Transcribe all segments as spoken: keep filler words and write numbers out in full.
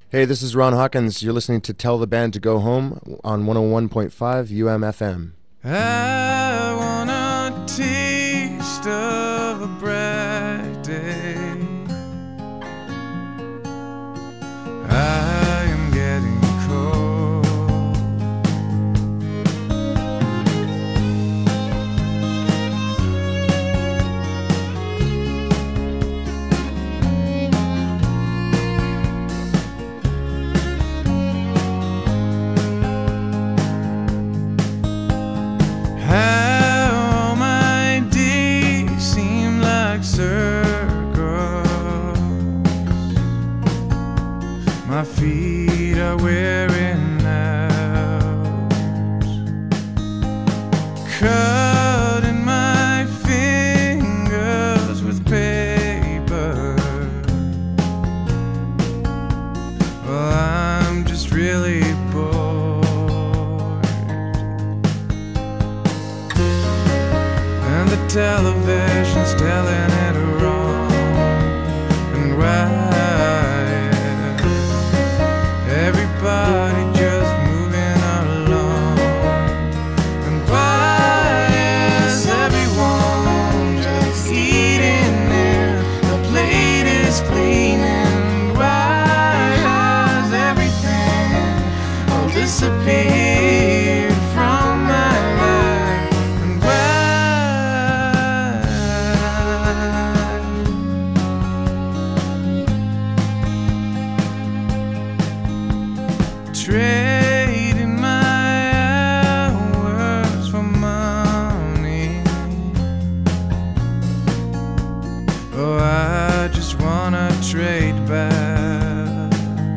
Hey, this is Ron Hawkins. You're listening to Tell the Band to Go Home on one oh one point five U M F M. I want a taste of a bright day. I am getting cold. How my days seem like circles. My feet are wearing out, cutting my fingers with paper. Well, I'm just really bored, and the television's telling it wrong. And why everybody just moving along? And why is everyone just eating and the plate is clean? And why has everything all disappeared from my life? And trading my hours for money. Oh, I just wanna trade back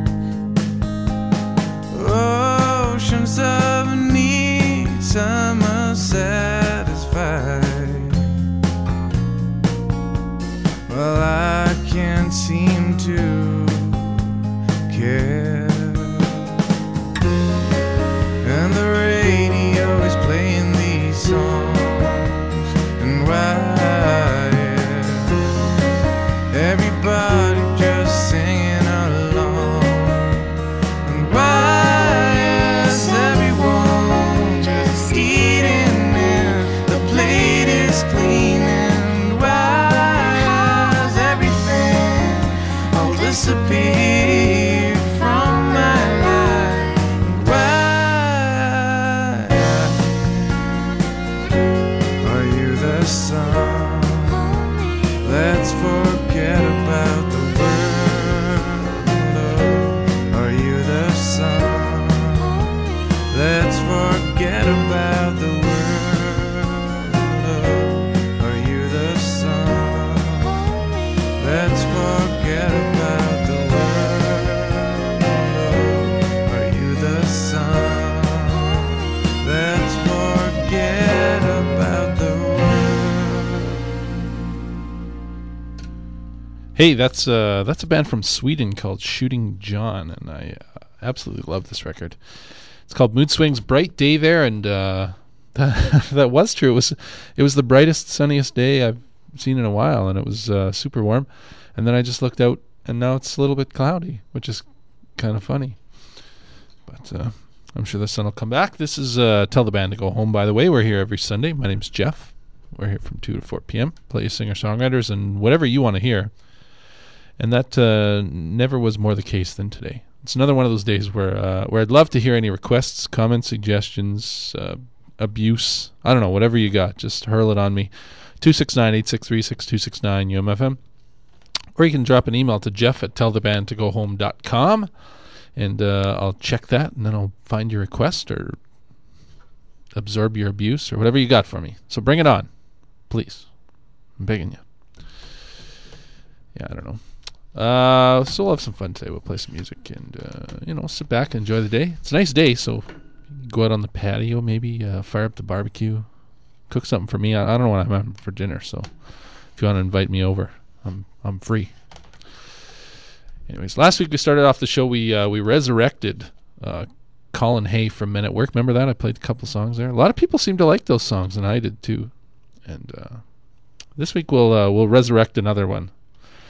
oceans of needs I must satisfy. Well, I can't seem to care. And the radio is playing these songs. And why everybody just singing along? And why is everyone just eating and the plate is clean? And why has everything all disappeared from my life? And why are you the sun? Let's forget about the world. Oh, are you the sun? Let's forget about the world. Oh, are you the sun? Let's forget about the world. Oh, are you the sun? Let's forget about the world. Hey, that's uh, that's a band from Sweden called Shooting John, and I uh, absolutely love this record. It's called Mood Swings. Bright day there, and uh, that, that was true. It was it was the brightest, sunniest day I've seen in a while, and it was uh, super warm. And then I just looked out, and now it's a little bit cloudy, which is kind of funny. But uh, I'm sure the sun will come back. This is uh, Tell the Band to Go Home, by the way. We're here every Sunday. My name's Jeff. We're here from two to four p.m. Play singer-songwriters and whatever you want to hear. And that uh, never was more the case than today. It's another one of those days where uh, where I'd love to hear any requests, comments, suggestions, uh, abuse. I don't know, whatever you got. Just hurl it on me. two six nine, eight six three, six two six nine U M F M. Or you can drop an email to jeff at tell the band to go home dot com, and uh, I'll check that, and then I'll find your request or absorb your abuse or whatever you got for me. So bring it on, please. I'm begging you. Yeah, I don't know. Uh, so we'll have some fun today. We'll play some music and, uh, you know, sit back and enjoy the day. It's a nice day, so go out on the patio, maybe uh, fire up the barbecue, cook something for me. I, I don't know what I'm having for dinner, so if you want to invite me over, I'm I'm free. Anyways, last week we started off the show. We uh, we resurrected uh, Colin Hay from Men at Work. Remember that? I played a couple songs there. A lot of people seem to like those songs, and I did too. And uh, this week we'll uh, we'll resurrect another one.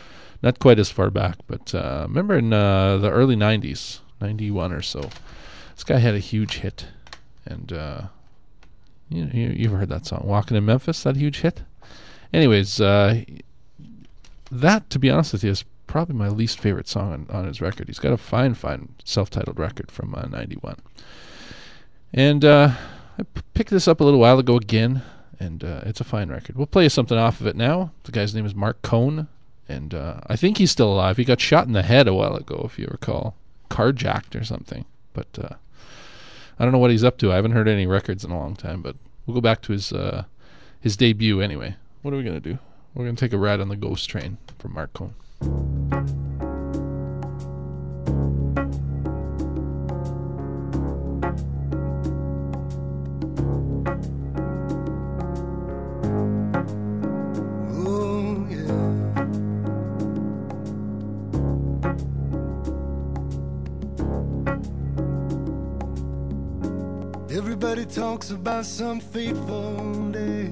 not quite as far back, but uh, remember in uh, the early nineties, ninety-one or so, this guy had a huge hit. And uh, you, you, you've heard that song, Walking in Memphis, that huge hit? Anyways, uh, that, to be honest with you, is probably my least favorite song on, on his record. He's got a fine, fine self-titled record from uh, ninety-one. And uh, I p- picked this up a little while ago again, and uh, it's a fine record. We'll play you something off of it now. The guy's name is Mark Cohn, and uh, I think he's still alive. He got shot in the head a while ago, if you recall. Carjacked or something. But uh, I don't know what he's up to. I haven't heard any records in a long time, but we'll go back to his uh, his debut anyway. What are we going to do? We're going to take a ride on the Ghost Train from Mark Cohn. Everybody talks about some fateful day,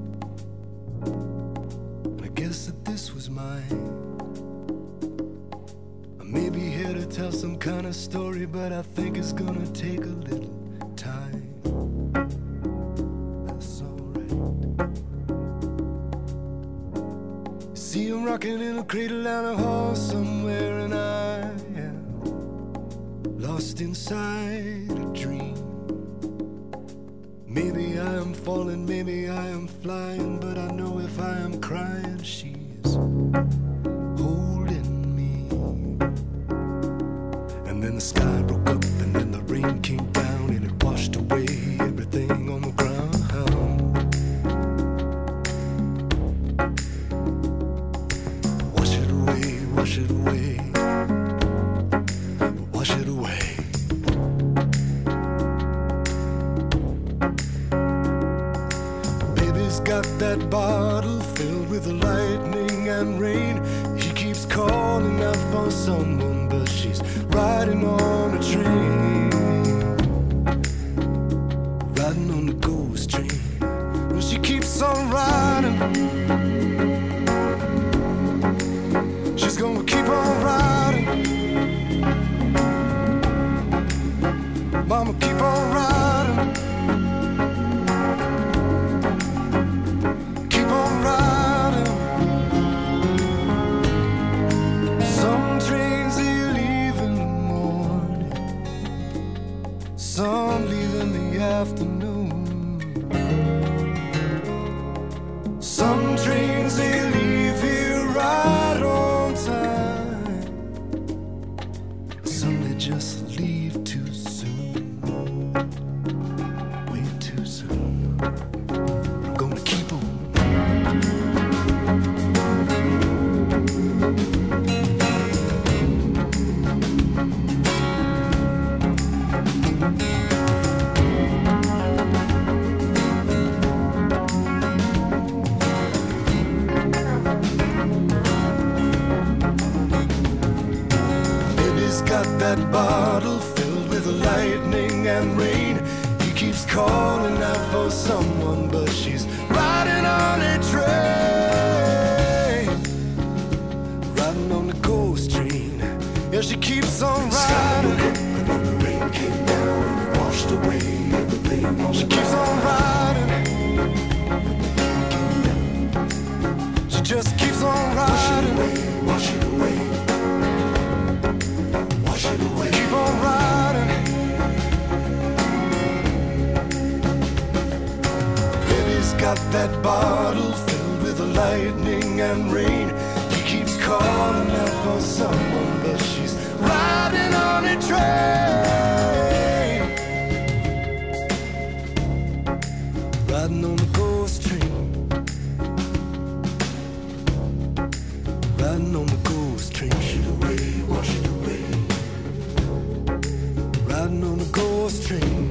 and I guess that this was mine. I may be here to tell some kind of story, but I think it's gonna take a little time. That's alright. See, I'm rocking in a cradle down a hall somewhere, and I am lost inside a dream. Maybe I am falling, maybe I am flying, but I know if I am crying, she's holding me. And then the sky broke up, and then the rain came down, and it washed away everything on the ground. Wash it away, wash it away, wash it away. Got that bottle filled with lightning and rain. She keeps calling out for someone, but she's riding on a train, riding on the ghost train. Well, she keeps on riding. She's gonna keep on riding. Mama, keep on riding. Some leave in the afternoon. Some trains they leave here right on time. Some they just leave too soon. Way too soon. I'm gonna keep on. That bottle filled with lightning and rain. He keeps calling out for someone, but she's riding on a train, riding on the ghost train. Yeah, she keeps on riding. And then the rain came down and washed away everything. She keeps on riding. She just keeps on riding. Wash it away, wash it away. Keep on riding. Baby's got that bottle filled with lightning and rain. He keeps calling out for someone, but she's riding on a train, riding on a ghost train, riding on the ghost train. Wash it away, wash it away. Riding on a ghost train,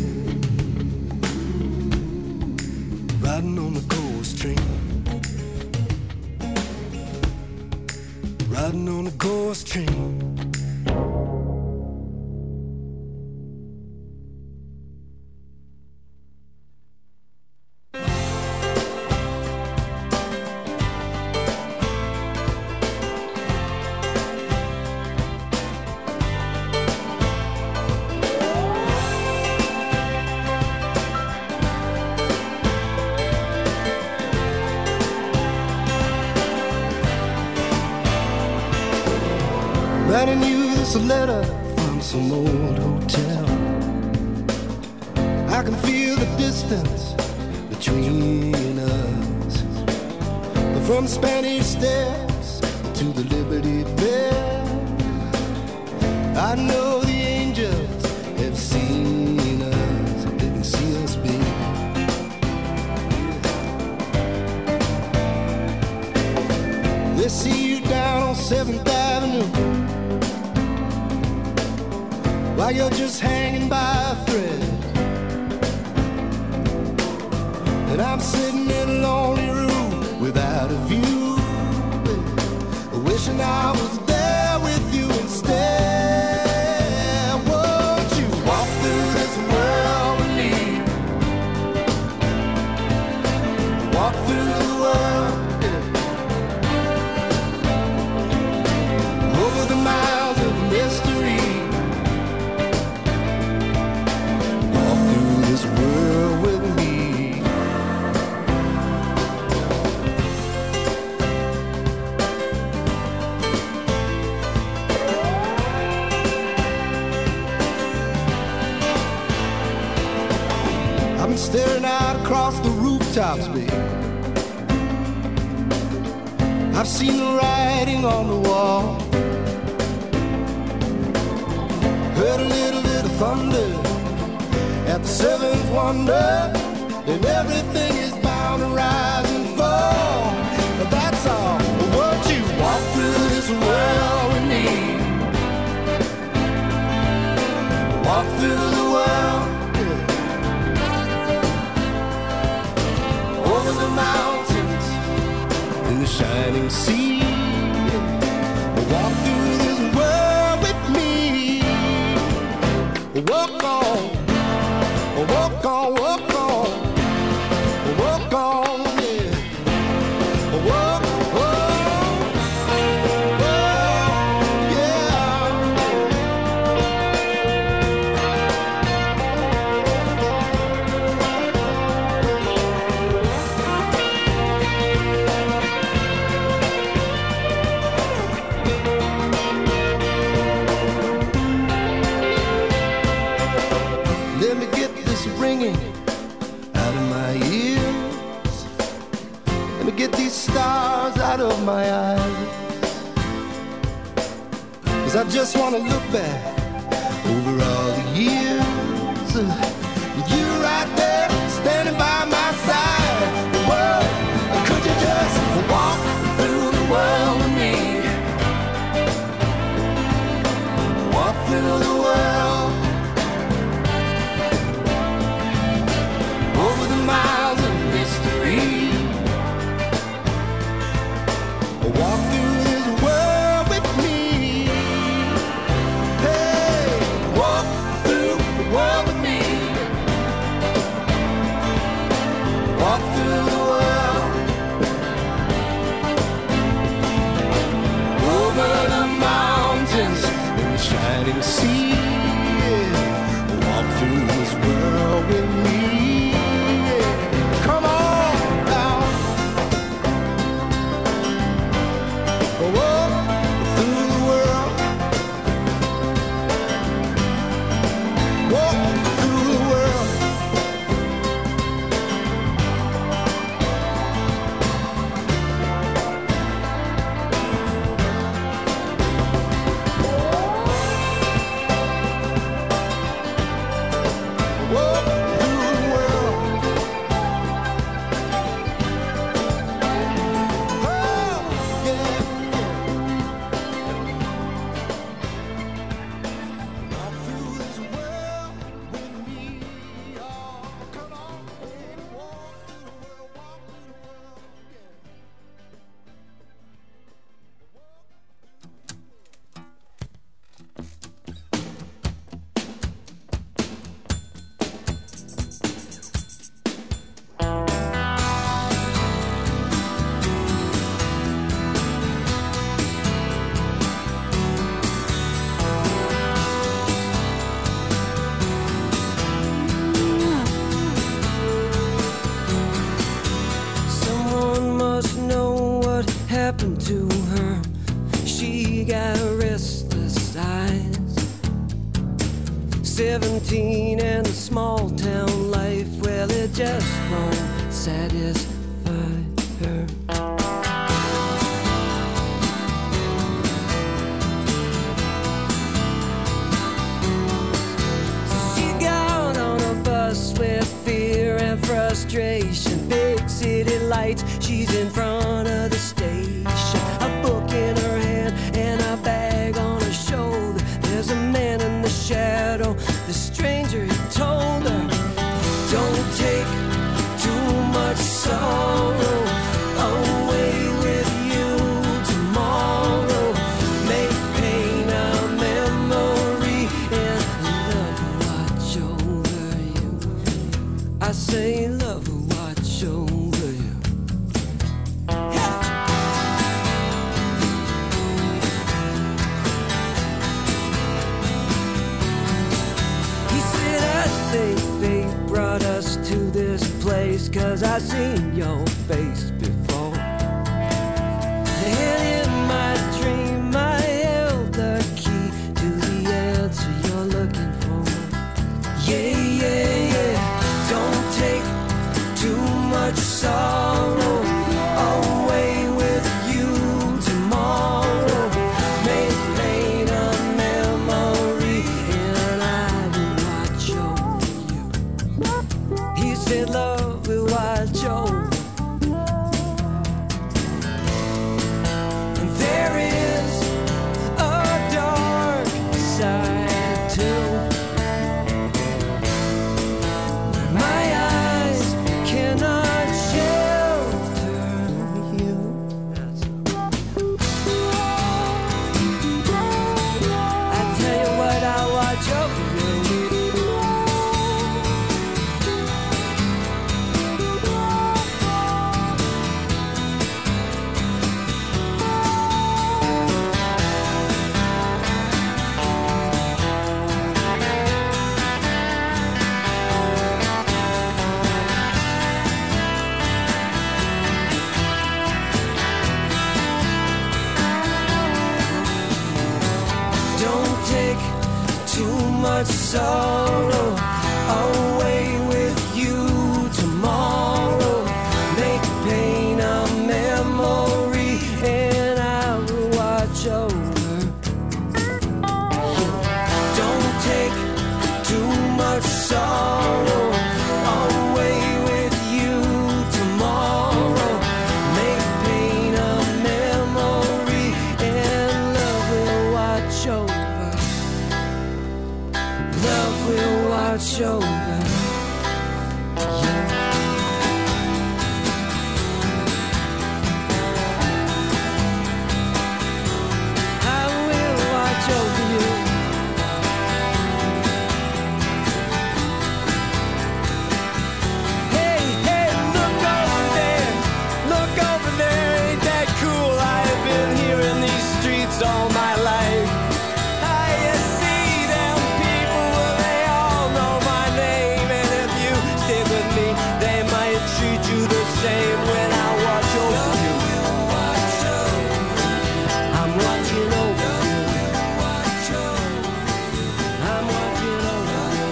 riding on a ghost train, riding on a ghost train. you this letter from some old hotel. I can feel the distance between us, but from Spanish Steps to the Liberty Bell, I know the angels have seen us, they can see us, baby. They see you down on seventh Avenue while you're just hanging by a thread, and I'm sitting in a lonely room without a view, wishing I was there with you instead. Won't you walk through this world with me? Walk through the world, yeah. Over the miles of mystery. Walk through this world with me. I've been staring out across the rooftops, babe. I've seen the writing on the wall, heard a little bit of thunder at the seventh wonder, and everything is bound to rise and fall. But that's all. Won't you walk through this world with me? Walk through the world, over the mountains, in the shining sea. Walk through this world with me. Walk on, walk on, walk on, walk on, yeah. Walk, walk, walk, yeah. Let me get this ringing out of my ears. Let me get these stars out of my eyes. 'Cause I just want to look back over all the years with you right there standing by my side. The world, could you just walk through the world with me? Walk through the world, over the miles of mystery. Walk through this world with me. Hey, walk through the world with me. Walk through the world, over the mountains and the shining sea. Walk through this world with me. Come on now. Walk through the world. Walk through the world. Seventeen and a small town life, well, it just won't satisfy her. She got on a bus with fear and frustration, big city lights, she's in front of the station, a book in her hand and a bag on her shoulder. There's a man in the shadow, the stranger, he told her, don't take too much sorrow away with you tomorrow. Make pain a memory and love will watch over you. I say love will watch over you. Fate brought us to this place, 'cause I seen your face before. And in my dream I held the key to the answer you're looking for. Yeah, yeah, yeah. Don't take too much sorrow away with you tomorrow. Make pain a memory and I will watch over you. He said love will watch over. And there is a dark side too, where my eyes cannot shelter you. I tell you what, I watch over you. Don't take too much sorrow away with you tomorrow. Make pain a memory and I will watch over. Don't take too much sorrow away with you tomorrow. Make pain a memory and love will watch over. Love will watch over you. I will watch over you. Hey, hey, look over there. Look over there. Ain't that cool? I have been here in these streets all my life. I see them people, well, they all know my name. And if you stay with me, they might treat you the same when I watch over you. I'm watching over you. I'm watching over you.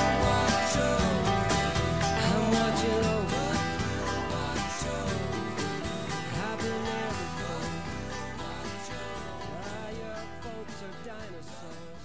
I'm watching over you. I've been there before. Ah, your folks are dinosaurs.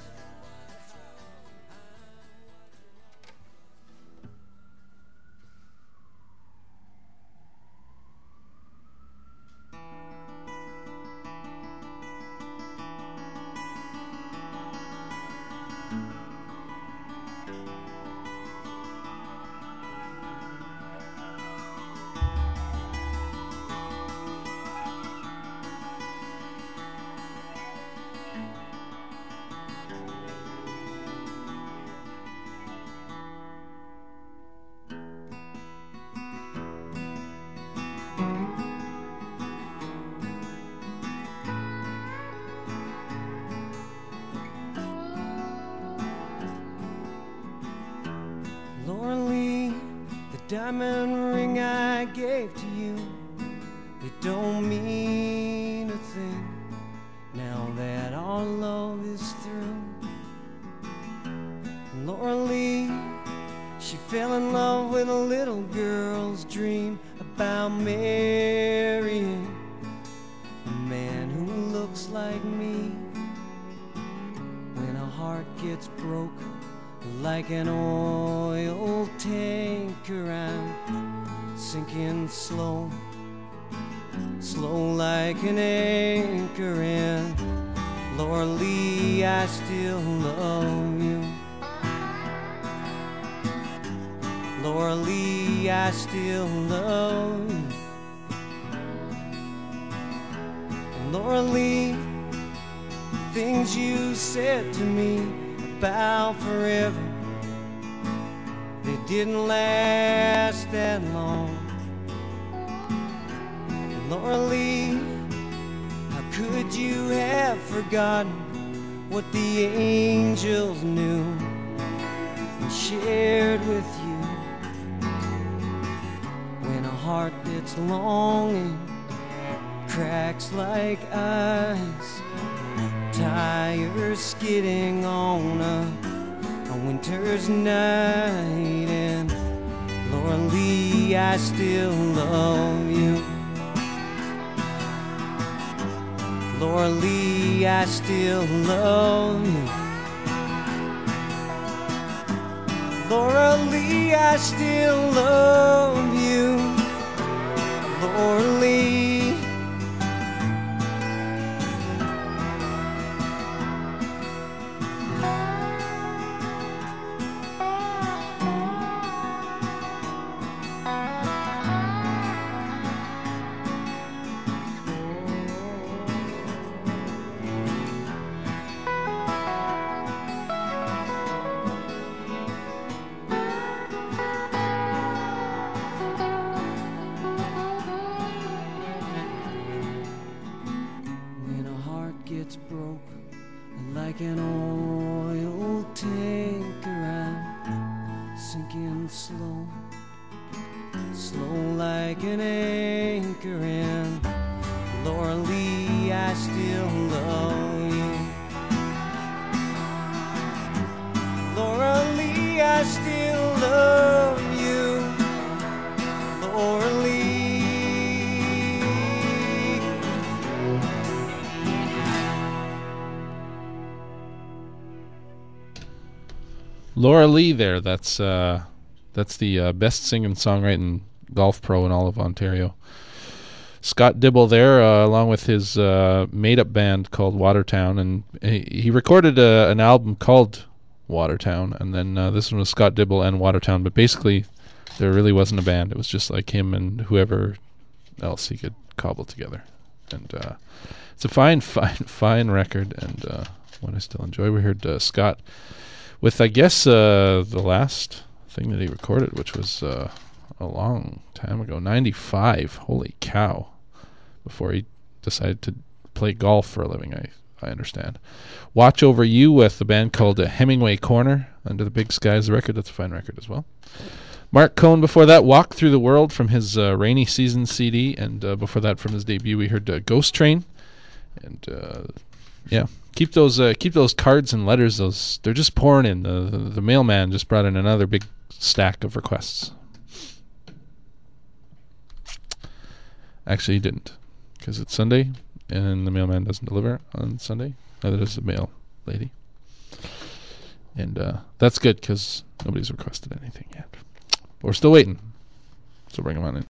diamond ring I gave to you, it don't mean a thing now that our love is through. Laura Lee, she fell in love with a little girl's dream about marrying a man who looks like me. When a heart gets broke like an oil tanker, I'm sinking slow, slow like an anchor. And Laura Lee, I still love you. Laura Lee, I still love you. And Laura Lee, things you said to me about forever, they didn't last that long. And Laura Lee, how could you have forgotten what the angels knew and shared with you? When a heart that's longing cracks like ice, tires skidding on a, a winter's night. And Laura Lee, I still love you. Laura Lee, I still love you. Laura Lee, I still love you. Laura Lee. Gets broke like an oil tanker, I'm sinking slow, slow like an anchor. And Laura Lee, I still love you. Laura Lee, I still love you. Laura Lee. Laura Lee there. That's uh, that's the uh, best singing songwriting golf pro in all of Ontario. Scott Dibble there, uh, along with his uh, made-up band called Watertown, and he, he recorded uh, an album called Watertown, and then uh, this one was Scott Dibble and Watertown, but basically there really wasn't a band. It was just like him and whoever else he could cobble together. And uh, it's a fine, fine, fine record, and uh, one I still enjoy. We heard uh, Scott with, I guess, uh, the last thing that he recorded, which was uh, a long time ago, ninety-five. Holy cow. Before he decided to play golf for a living, I, I understand. Watch Over You with a band called uh, Hemingway Corner, Under the Big Skies record. That's a fine record as well. Mark Cohn before that, Walk Through the World from his uh, Rainy Season C D, and uh, before that from his debut we heard uh, Ghost Train. And uh, yeah, keep those uh, keep those cards and letters. Those they're just pouring in. The, the the mailman just brought in another big stack of requests. Actually, he didn't, because it's Sunday and the mailman doesn't deliver on Sunday. Neither does the mail lady. And uh, that's good, because nobody's requested anything yet. But we're still waiting, so bring them on in.